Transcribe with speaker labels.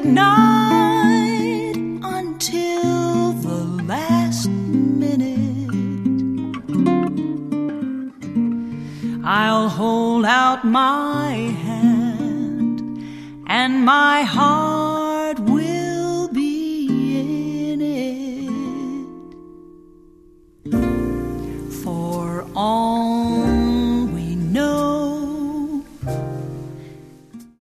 Speaker 1: night until the last minute. I'll hold out my hand and my heart will be in it. For all